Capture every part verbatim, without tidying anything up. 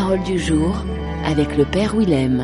parole du jour avec le Père Willem.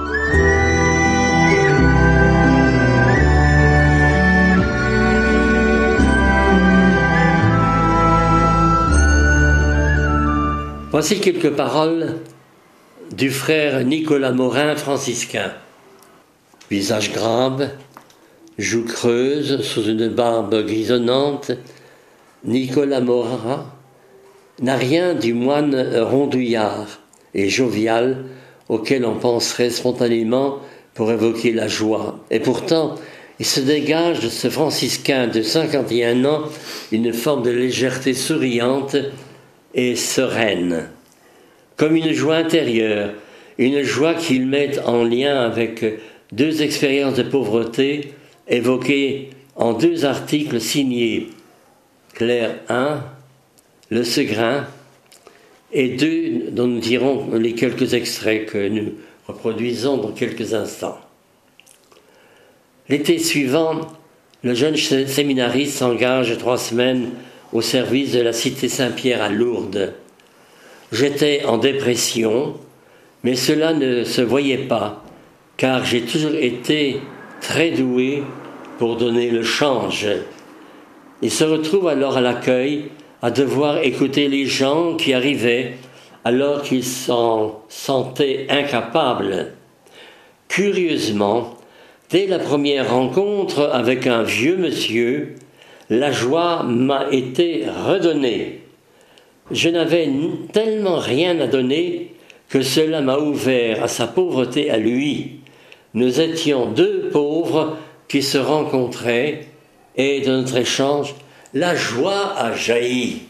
Voici quelques paroles du frère Nicolas Morin, franciscain. Visage grave, joues creuses sous une barbe grisonnante, Nicolas Morin n'a rien du moine rondouillard et jovial auquel on penserait spontanément pour évoquer la joie. Et pourtant, il se dégage de ce franciscain de cinquante et un ans une forme de légèreté souriante et sereine, comme une joie intérieure, une joie qu'il met en lien avec deux expériences de pauvreté évoquées en deux articles signés Claire un, Le Segrin, et deux dont nous dirons les quelques extraits que nous reproduisons dans quelques instants. L'été suivant, le jeune séminariste s'engage trois semaines au service de la cité Saint-Pierre à Lourdes. J'étais en dépression, mais cela ne se voyait pas, car j'ai toujours été très doué pour donner le change. Il se retrouve alors à l'accueil à devoir écouter les gens qui arrivaient alors qu'ils s'en sentaient incapables. Curieusement, dès la première rencontre avec un vieux monsieur, la joie m'a été redonnée. Je n'avais tellement rien à donner que cela m'a ouvert à sa pauvreté à lui. Nous étions deux pauvres qui se rencontraient et de notre échange, la joie a jailli.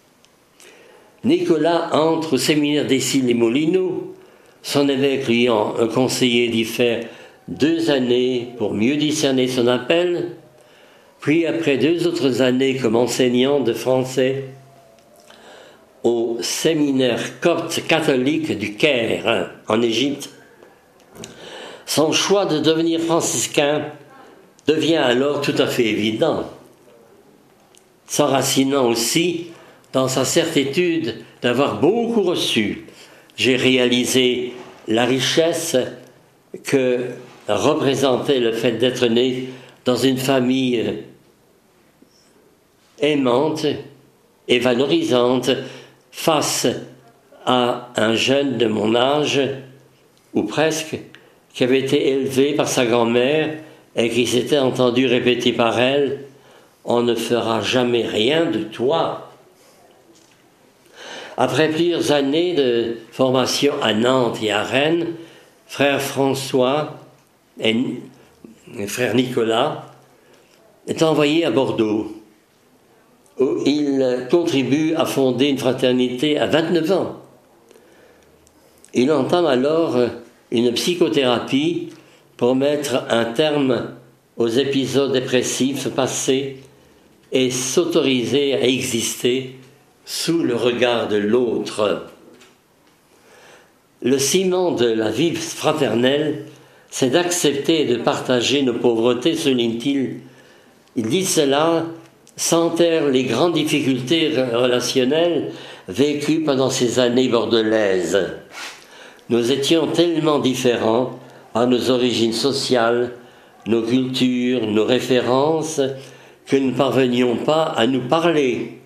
Nicolas entre au séminaire d'Issy-les-Moulineaux. Son évêque lui ayant conseillé d'y faire deux années pour mieux discerner son appel. Puis après deux autres années comme enseignant de français au séminaire copte catholique du Caire, en Égypte, son choix de devenir franciscain devient alors tout à fait évident, s'enracinant aussi dans sa certitude d'avoir beaucoup reçu. J'ai réalisé la richesse que représentait le fait d'être né dans une famille aimante et valorisante face à un jeune de mon âge, ou presque, qui avait été élevé par sa grand-mère et qui s'était entendu répéter par elle « On ne fera jamais rien de toi ». Après plusieurs années de formation à Nantes et à Rennes, frère François et frère Nicolas est envoyé à Bordeaux, où il contribue à fonder une fraternité à vingt-neuf ans. Il entame alors une psychothérapie pour mettre un terme aux épisodes dépressifs passés et s'autoriser à exister sous le regard de l'autre. Le ciment de la vie fraternelle, c'est d'accepter et de partager nos pauvretés, souligne-t-il. Il dit cela sans taire les grandes difficultés relationnelles vécues pendant ces années bordelaises. Nous étions tellement différents par nos origines sociales, nos cultures, nos références, que nous ne parvenions pas à nous parler.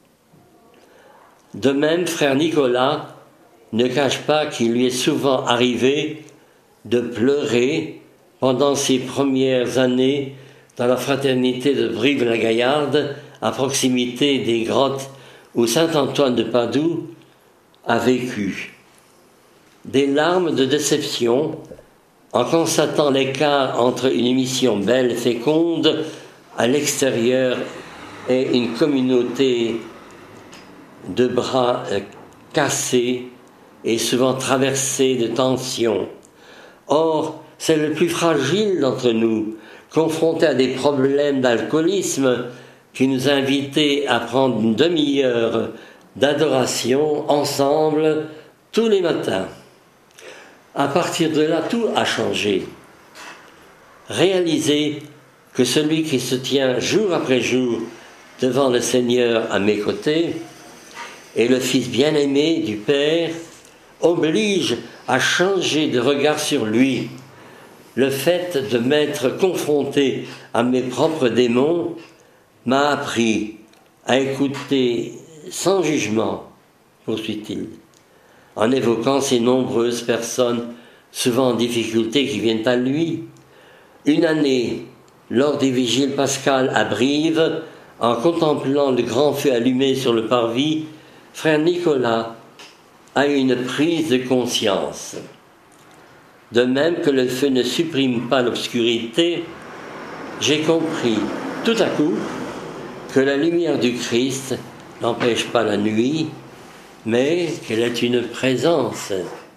De même, frère Nicolas ne cache pas qu'il lui est souvent arrivé de pleurer pendant ses premières années dans la fraternité de Brive-la-Gaillarde, à proximité des grottes où saint Antoine de Padoue a vécu. Des larmes de déception en constatant l'écart entre une mission belle, féconde, à l'extérieur et une communauté de bras cassés et souvent traversés de tensions. Or, c'est le plus fragile d'entre nous, confronté à des problèmes d'alcoolisme, qui nous invitait à prendre une demi-heure d'adoration ensemble tous les matins. À partir de là, tout a changé. Réaliser que celui qui se tient jour après jour devant le Seigneur à mes côtés est le Fils bien-aimé du Père, oblige à changer de regard sur lui. Le fait de m'être confronté à mes propres démons m'a appris à écouter sans jugement, poursuit-il, en évoquant ces nombreuses personnes souvent en difficulté qui viennent à lui. Une année, lors des vigiles pascales à Brive, en contemplant le grand feu allumé sur le parvis, frère Nicolas a eu une prise de conscience. De même que le feu ne supprime pas l'obscurité, j'ai compris tout à coup que la lumière du Christ n'empêche pas la nuit, mais qu'elle est une présence.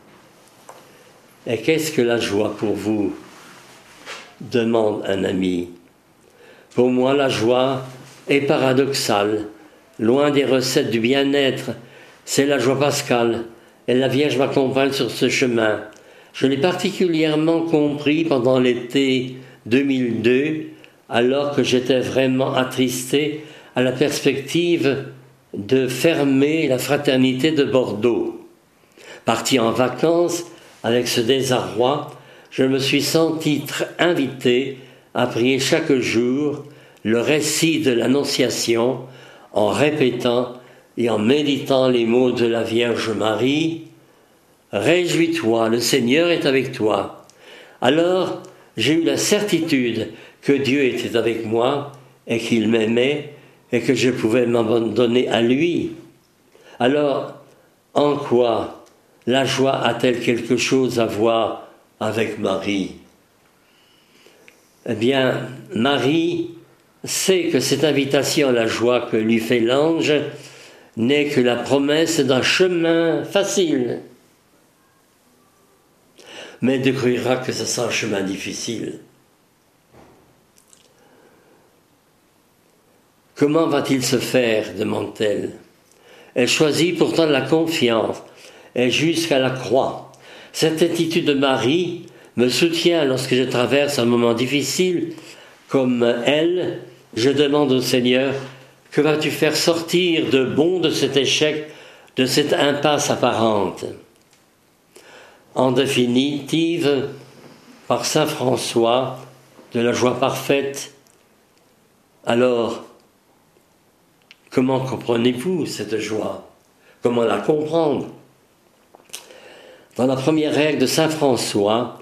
Et qu'est-ce que la joie pour vous ? Demande un ami. Pour moi, la joie est paradoxale, loin des recettes du bien-être. C'est la joie pascale, et la Vierge m'accompagne sur ce chemin. Je l'ai particulièrement compris pendant l'été deux mille deux, alors que j'étais vraiment attristé à la perspective de fermer la fraternité de Bordeaux. Parti en vacances avec ce désarroi, je me suis senti invité à prier chaque jour le récit de l'Annonciation en répétant et en méditant les mots de la Vierge Marie. « Réjouis-toi, le Seigneur est avec toi. » Alors, j'ai eu la certitude que Dieu était avec moi et qu'il m'aimait et que je pouvais m'abandonner à lui. Alors, en quoi la joie a-t-elle quelque chose à voir avec Marie ? Eh bien, Marie sait que cette invitation à la joie que lui fait l'ange n'est que la promesse d'un chemin facile. Mais elle découvrira que ce sera un chemin difficile. Comment va-t-il se faire ? Demande-t-elle. Elle choisit pourtant la confiance et jusqu'à la croix. Cette attitude de Marie me soutient lorsque je traverse un moment difficile. Comme elle, je demande au Seigneur, que vas-tu faire sortir de bon de cet échec, de cette impasse apparente ? En définitive, par saint François, de la joie parfaite. Alors, comment comprenez-vous cette joie ? Comment la comprendre ? Dans la première règle de saint François,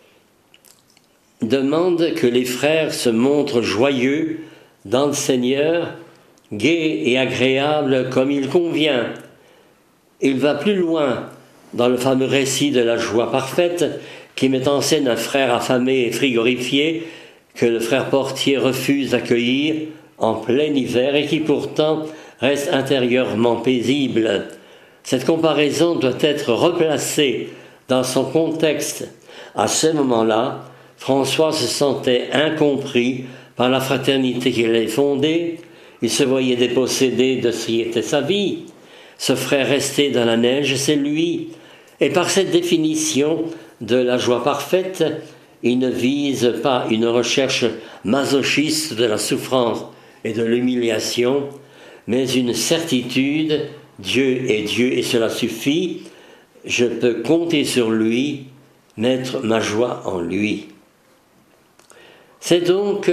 demande que les frères se montrent joyeux dans le Seigneur, gais et agréables comme il convient. Il va plus loin dans le fameux récit de la joie parfaite qui met en scène un frère affamé et frigorifié que le frère portier refuse d'accueillir en plein hiver et qui pourtant reste intérieurement paisible. Cette comparaison doit être replacée dans son contexte. À ce moment-là, François se sentait incompris par la fraternité qu'il avait fondée. Il se voyait dépossédé de ce qui était sa vie. Ce frère resté dans la neige, c'est lui. Et par cette définition de la joie parfaite, il ne vise pas une recherche masochiste de la souffrance et de l'humiliation, mais une certitude, Dieu est Dieu et cela suffit, je peux compter sur lui, mettre ma joie en lui. C'est donc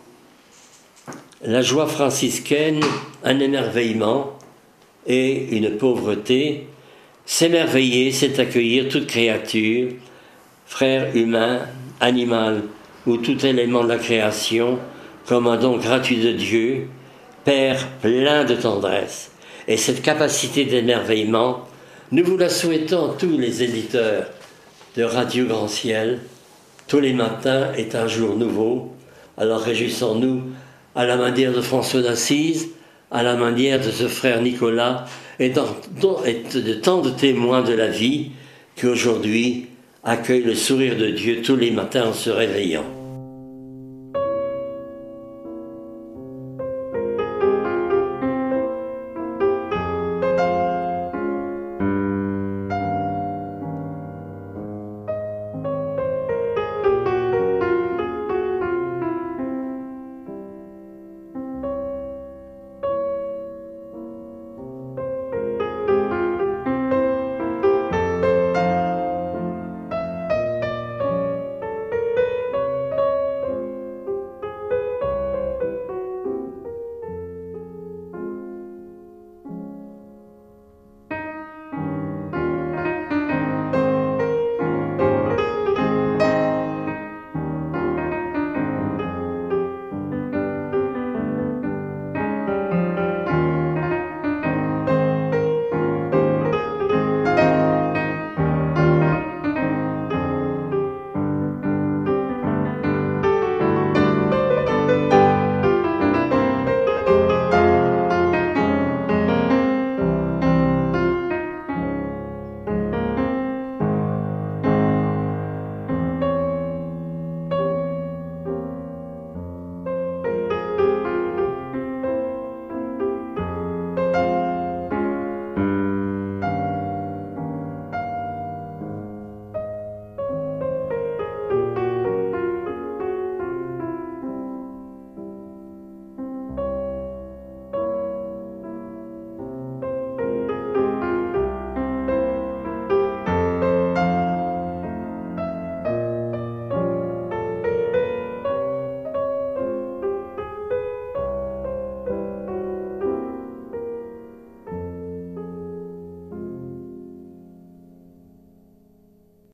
la joie franciscaine, un émerveillement et une pauvreté. S'émerveiller, c'est accueillir toute créature, frère humain, animal ou tout élément de la création, comme un don gratuit de Dieu, Père plein de tendresse. Et cette capacité d'émerveillement, nous vous la souhaitons tous les éditeurs de Radio Grand Ciel. Tous les matins est un jour nouveau, alors réjouissons-nous à la manière de François d'Assise, à la manière de ce frère Nicolas, et, dans, et de tant de témoins de la vie qui aujourd'hui accueillent le sourire de Dieu tous les matins en se réveillant.